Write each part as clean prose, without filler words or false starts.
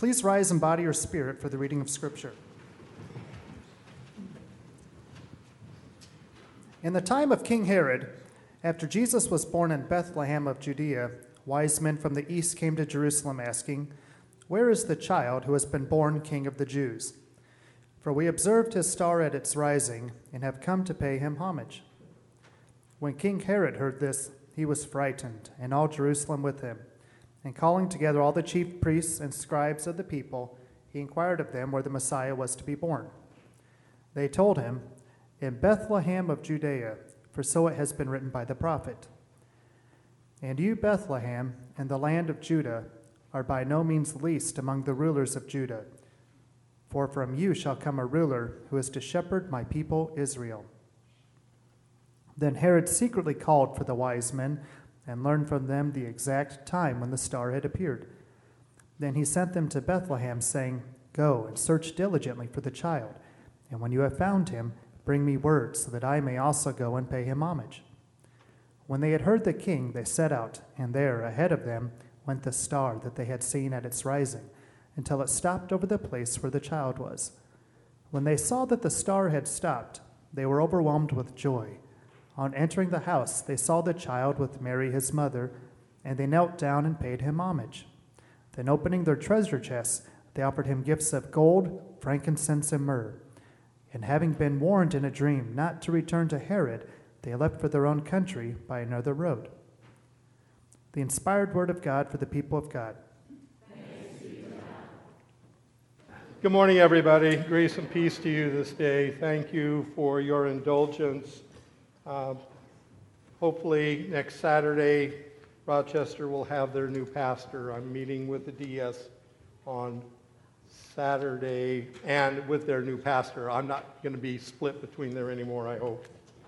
Please rise in body or spirit for the reading of Scripture. In the time of King Herod, after Jesus was born in Bethlehem of Judea, wise men from the east came to Jerusalem asking, "Where is the child who has been born King of the Jews? For we observed his star at its rising and have come to pay him homage." When King Herod heard this, he was frightened, and all Jerusalem with him. And calling together all the chief priests and scribes of the people, he inquired of them where the Messiah was to be born. They told him, "In Bethlehem of Judea, for so it has been written by the prophet. And you, Bethlehem, in the land of Judah, are by no means least among the rulers of Judah. For from you shall come a ruler who is to shepherd my people Israel." Then Herod secretly called for the wise men and learned from them the exact time when the star had appeared. Then he sent them to Bethlehem, saying, "Go and search diligently for the child, and when you have found him, bring me word, so that I may also go and pay him homage." When they had heard the king, they set out, and there, ahead of them, went the star that they had seen at its rising, until it stopped over the place where the child was. When they saw that the star had stopped, they were overwhelmed with joy. On entering the house, they saw the child with Mary his mother, and they knelt down and paid him homage. Then opening their treasure chests, they offered him gifts of gold, frankincense, and myrrh. And having been warned in a dream not to return to Herod, they left for their own country by another road. The inspired word of God for the people of God. Good morning, everybody. Grace and peace to you this day. Thank you for your indulgence. Hopefully next Saturday, Rochester will have their new pastor. I'm meeting with the DS on Saturday and with their new pastor. I'm not going to be split between there anymore, I hope.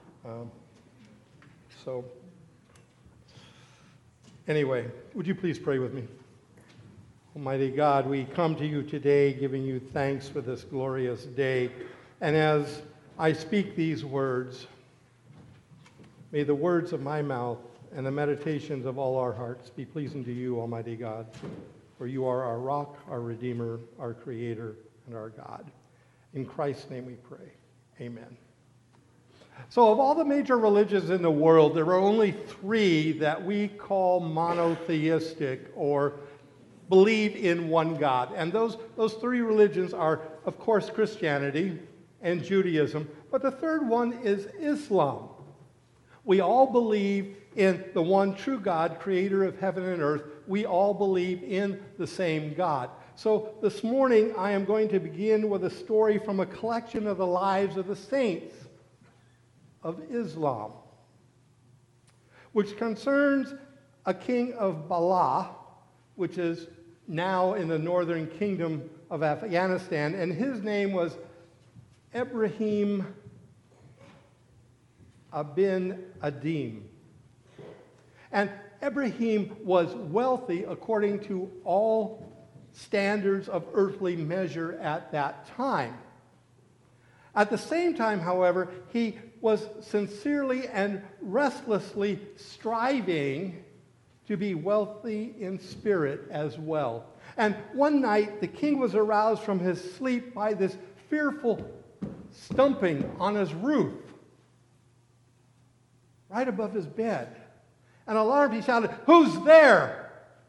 Anyway, would you please pray with me? Almighty God, we come to you today giving you thanks for this glorious day. And as I speak these words, may the words of my mouth and the meditations of all our hearts be pleasing to you, Almighty God, for you are our rock, our Redeemer, our Creator, and our God. In Christ's name we pray. Amen. So of all the major religions in the world, there are only three that we call monotheistic, or believe in one God. And those three religions are, of course, Christianity and Judaism, but the third one is Islam. We all believe in the one true God, creator of heaven and earth. We all believe in the same God. So this morning, I am going to begin with a story from a collection of the lives of the saints of Islam, which concerns a king of Bala, which is now in the northern kingdom of Afghanistan, and his name was Ibrahim Ibn Adim. And Ibrahim was wealthy according to all standards of earthly measure at that time. At the same time, however, he was sincerely and restlessly striving to be wealthy in spirit as well. And one night, the king was aroused from his sleep by this fearful stumping on his roof, right above his bed. And alarmed, he shouted, "Who's there?"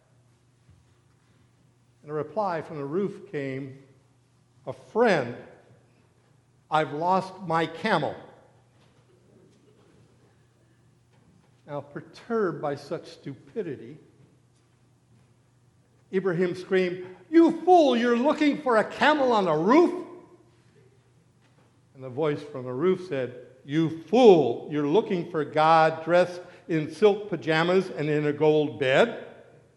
And a reply from the roof came, "A friend. I've lost my camel." Now, perturbed by such stupidity, Ibrahim screamed, "You fool, you're looking for a camel on a roof?" And the voice from the roof said, "You fool, you're looking for God dressed in silk pajamas and in a gold bed?"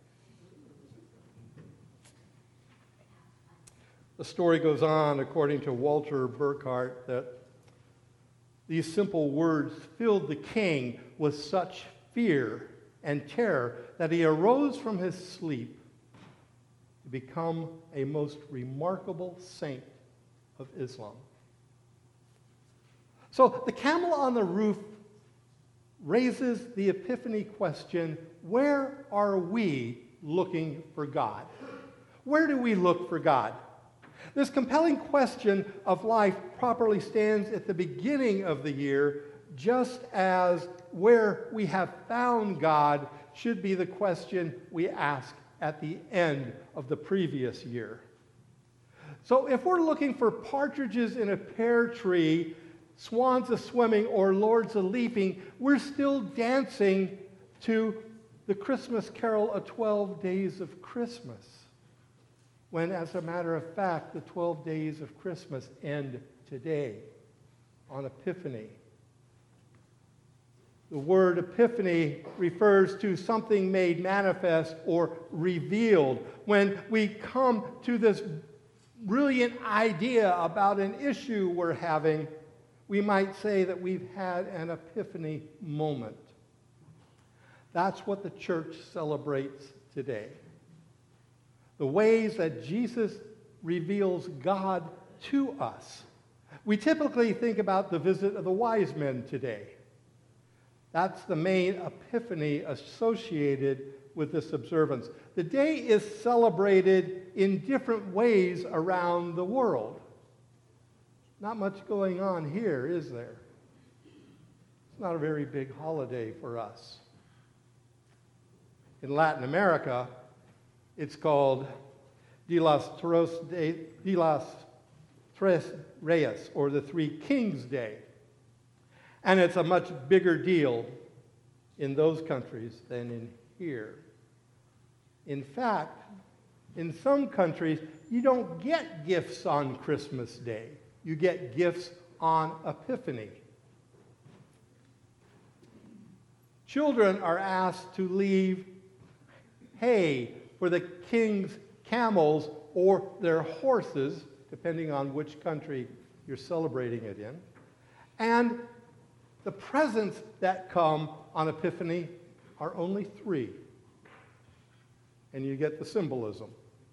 The story goes on, according to Walter Burkhardt, that these simple words filled the king with such fear and terror that he arose from his sleep to become a most remarkable saint of Islam. So the camel on the roof raises the epiphany question, where are we looking for God? Where do we look for God? This compelling question of life properly stands at the beginning of the year, just as where we have found God should be the question we ask at the end of the previous year. So if we're looking for partridges in a pear tree, swans a-swimming, or lords a-leaping, we're still dancing to the Christmas carol, A 12 Days of Christmas, when, as a matter of fact, the 12 days of Christmas end today on Epiphany. The word epiphany refers to something made manifest or revealed. When we come to this brilliant idea about an issue we're having, we might say that we've had an epiphany moment. That's what the church celebrates today. The ways that Jesus reveals God to us. We typically think about the visit of the wise men today. That's the main epiphany associated with this observance. The day is celebrated in different ways around the world. Not much going on here, is there? It's not a very big holiday for us. In Latin America, it's called Dia de los Tres Reyes, or the Three Kings Day. And it's a much bigger deal in those countries than in here. In fact, in some countries, you don't get gifts on Christmas Day. You get gifts on Epiphany. Children are asked to leave hay for the king's camels or their horses, depending on which country you're celebrating it in. And the presents that come on Epiphany are only 3. And you get the symbolism.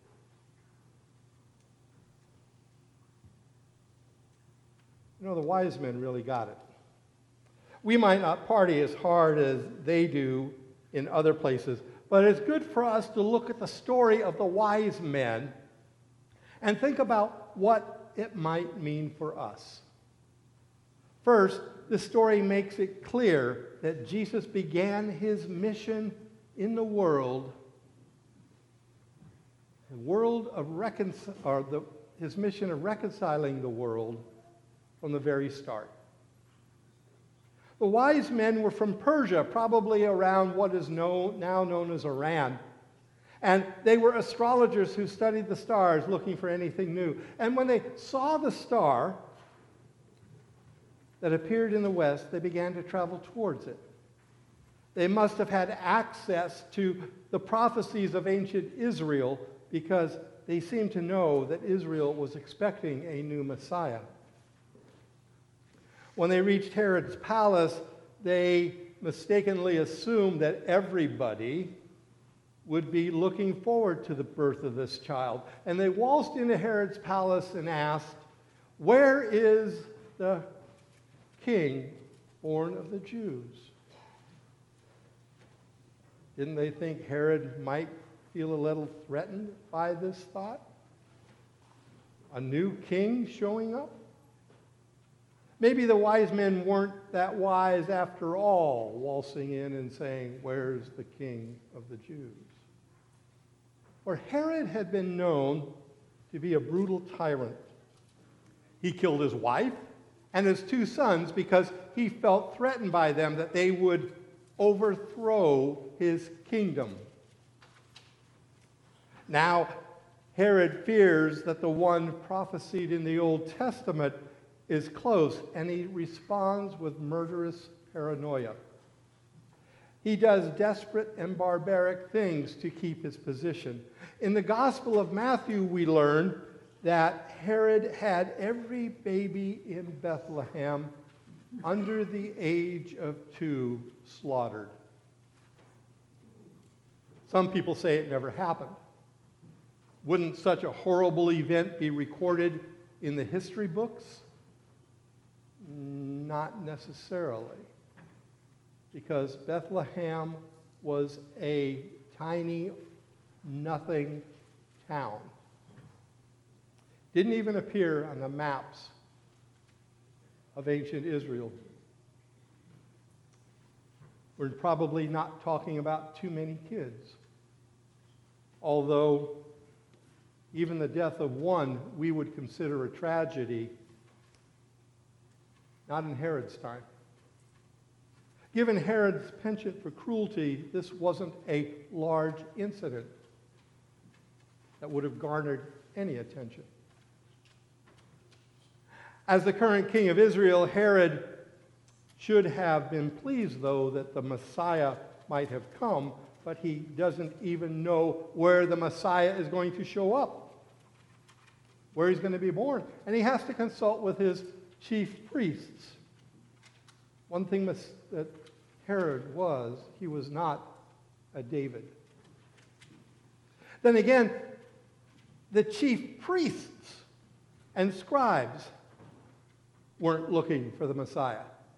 You know, the wise men really got it. We might not party as hard as they do in other places, but it's good for us to look at the story of the wise men and think about what it might mean for us. First, the story makes it clear that Jesus began his mission in the world, his mission of reconciling the world from the very start. The wise men were from Persia, probably around what is now known as Iran. And they were astrologers who studied the stars looking for anything new. And when they saw the star that appeared in the west, they began to travel towards it. They must have had access to the prophecies of ancient Israel because they seemed to know that Israel was expecting a new Messiah. When they reached Herod's palace, they mistakenly assumed that everybody would be looking forward to the birth of this child. And they waltzed into Herod's palace and asked, "Where is the king born of the Jews?" Didn't they think Herod might feel a little threatened by this thought? A new king showing up? Maybe the wise men weren't that wise after all, waltzing in and saying, "Where's the king of the Jews?" For Herod had been known to be a brutal tyrant. He killed his wife and his 2 sons because he felt threatened by them that they would overthrow his kingdom. Now, Herod fears that the one prophesied in the Old Testament is close, and he responds with murderous paranoia. He does desperate and barbaric things to keep his position. In the Gospel of Matthew, we learn that Herod had every baby in Bethlehem under the age of 2 slaughtered. Some people say it never happened. Wouldn't such a horrible event be recorded in the history books? Not necessarily, because Bethlehem was a tiny nothing town. Didn't even appear on the maps of ancient Israel. We're probably not talking about too many kids. Although even the death of one we would consider a tragedy, not in Herod's time. Given Herod's penchant for cruelty, this wasn't a large incident that would have garnered any attention. As the current king of Israel, Herod should have been pleased, though, that the Messiah might have come, but he doesn't even know where the Messiah is going to show up, where he's going to be born. And he has to consult with his chief priests. One thing that Herod was, he was not a David. Then again, the chief priests and scribes weren't looking for the Messiah.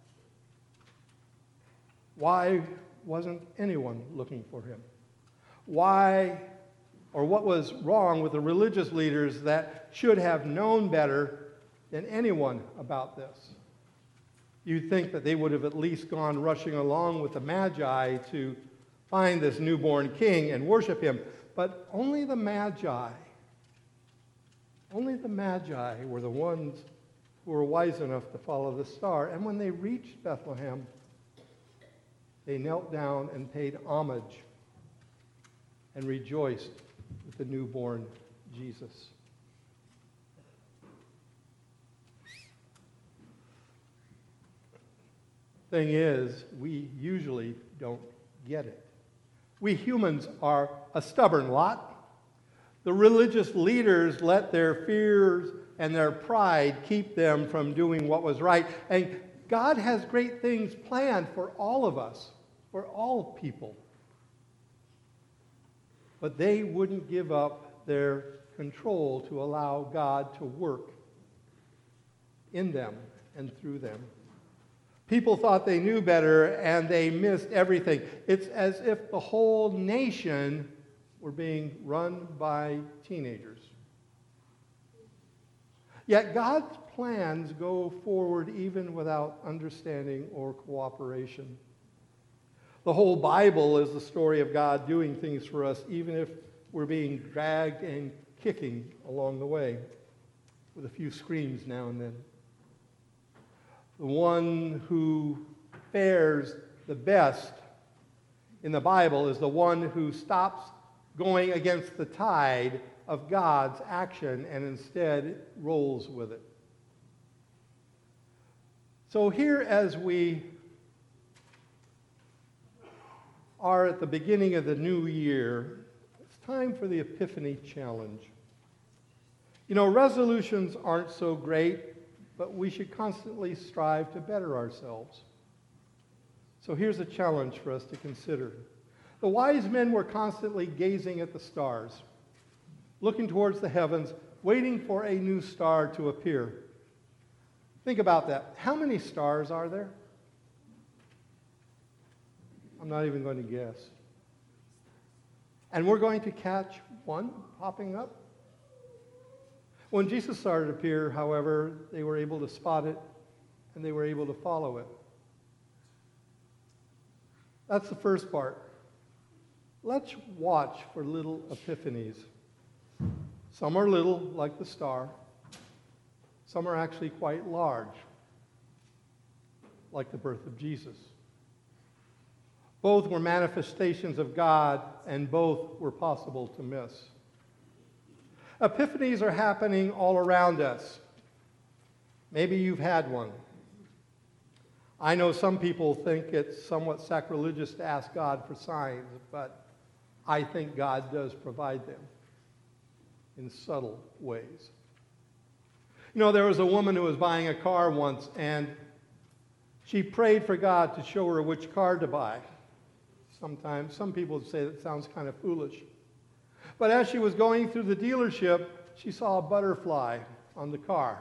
Why wasn't anyone looking for him? Why, or what was wrong with the religious leaders that should have known better than anyone about this? You'd think that they would have at least gone rushing along with the Magi to find this newborn king and worship him. But only the Magi were the ones who were wise enough to follow the star. And when they reached Bethlehem, they knelt down and paid homage and rejoiced with the newborn Jesus. Thing is, we usually don't get it. We humans are a stubborn lot. The religious leaders let their fears and their pride keep them from doing what was right. And God has great things planned for all of us, for all people. But they wouldn't give up their control to allow God to work in them and through them. People thought they knew better, and they missed everything. It's as if the whole nation were being run by teenagers. Yet God's plans go forward even without understanding or cooperation. The whole Bible is the story of God doing things for us, even if we're being dragged and kicking along the way, with a few screams now and then. The one who fares the best in the Bible is the one who stops going against the tide of God's action and instead rolls with it. So here, as we are at the beginning of the new year, it's time for the Epiphany Challenge. You know, resolutions aren't so great, but we should constantly strive to better ourselves. So here's a challenge for us to consider. The wise men were constantly gazing at the stars, looking towards the heavens, waiting for a new star to appear. Think about that. How many stars are there? I'm not even going to guess. And we're going to catch one popping up? When Jesus started to appear, however, they were able to spot it and they were able to follow it. That's the first part. Let's watch for little epiphanies. Some are little, like the star. Some are actually quite large, like the birth of Jesus. Both were manifestations of God, and both were possible to miss. Epiphanies are happening all around us. Maybe you've had one. I know some people think it's somewhat sacrilegious to ask God for signs, but I think God does provide them in subtle ways. You know, there was a woman who was buying a car once, and she prayed for God to show her which car to buy. Sometimes, some people say that sounds kind of foolish. But as she was going through the dealership, she saw a butterfly on the car.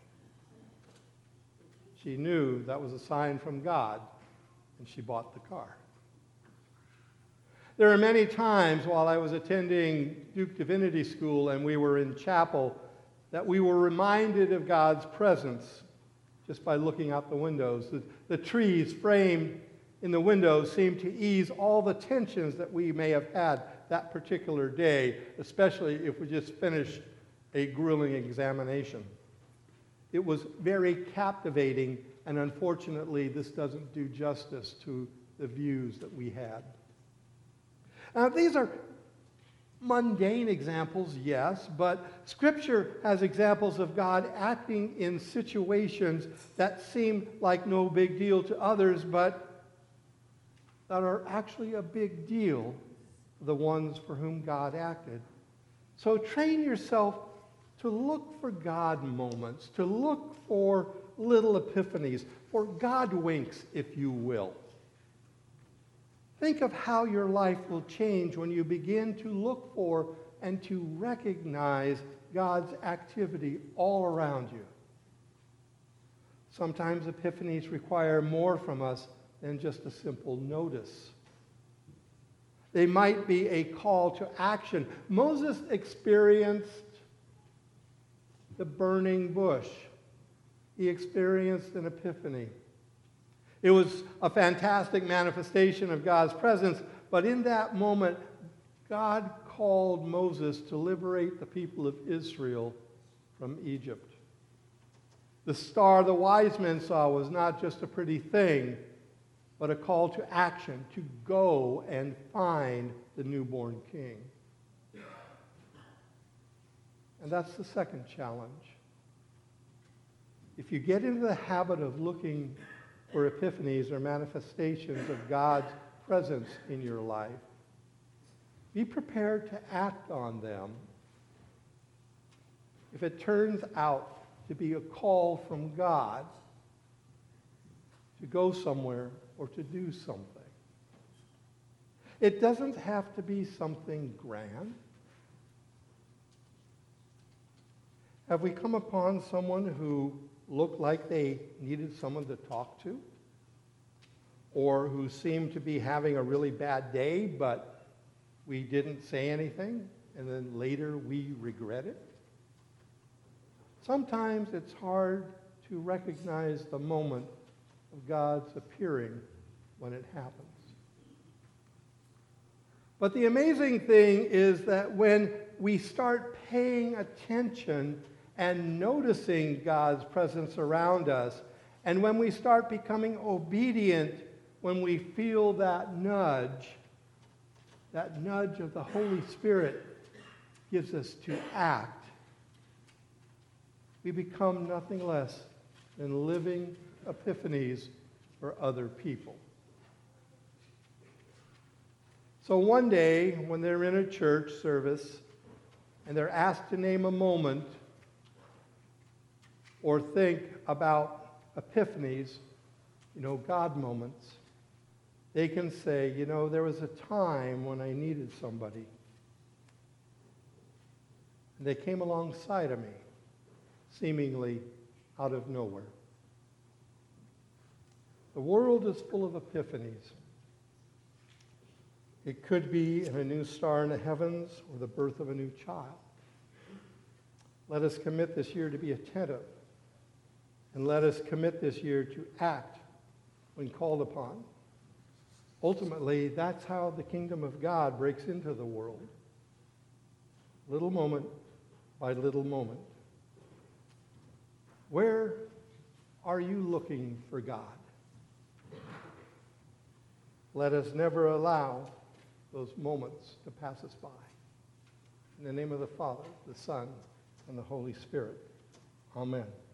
She knew that was a sign from God, and she bought the car. There are many times while I was attending Duke Divinity School and we were in chapel that we were reminded of God's presence just by looking out the windows. The trees framed in the windows seemed to ease all the tensions that we may have had that particular day, especially if we just finished a grueling examination. It was very captivating, and unfortunately, this doesn't do justice to the views that we had. Now, these are mundane examples, yes, but Scripture has examples of God acting in situations that seem like no big deal to others, but that are actually a big deal for the ones for whom God acted. So train yourself to look for God moments, to look for little epiphanies, for God winks, if you will. Think of how your life will change when you begin to look for and to recognize God's activity all around you. Sometimes epiphanies require more from us than just a simple notice. They might be a call to action. Moses experienced the burning bush. He experienced an epiphany. It was a fantastic manifestation of God's presence, but in that moment, God called Moses to liberate the people of Israel from Egypt. The star the wise men saw was not just a pretty thing, but a call to action, to go and find the newborn king. And that's the second challenge. If you get into the habit of looking for epiphanies or manifestations of God's presence in your life, be prepared to act on them. If it turns out to be a call from God to go somewhere or to do something, it doesn't have to be something grand. Have we come upon someone who looked like they needed someone to talk to? Or who seemed to be having a really bad day, but we didn't say anything, and then later we regret it? Sometimes it's hard to recognize the moment of God's appearing when it happens. But the amazing thing is that when we start paying attention and noticing God's presence around us, and when we start becoming obedient, when we feel that nudge of the Holy Spirit gives us to act, we become nothing less than living epiphanies for other people. So one day, when they're in a church service and they're asked to name a moment or think about epiphanies, God moments, they can say, there was a time when I needed somebody. And they came alongside of me, seemingly out of nowhere. The world is full of epiphanies. It could be in a new star in the heavens or the birth of a new child. Let us commit this year to be attentive. And let us commit this year to act when called upon. Ultimately, that's how the kingdom of God breaks into the world. Little moment by little moment. Where are you looking for God? Let us never allow those moments to pass us by. In the name of the Father, the Son, and the Holy Spirit. Amen.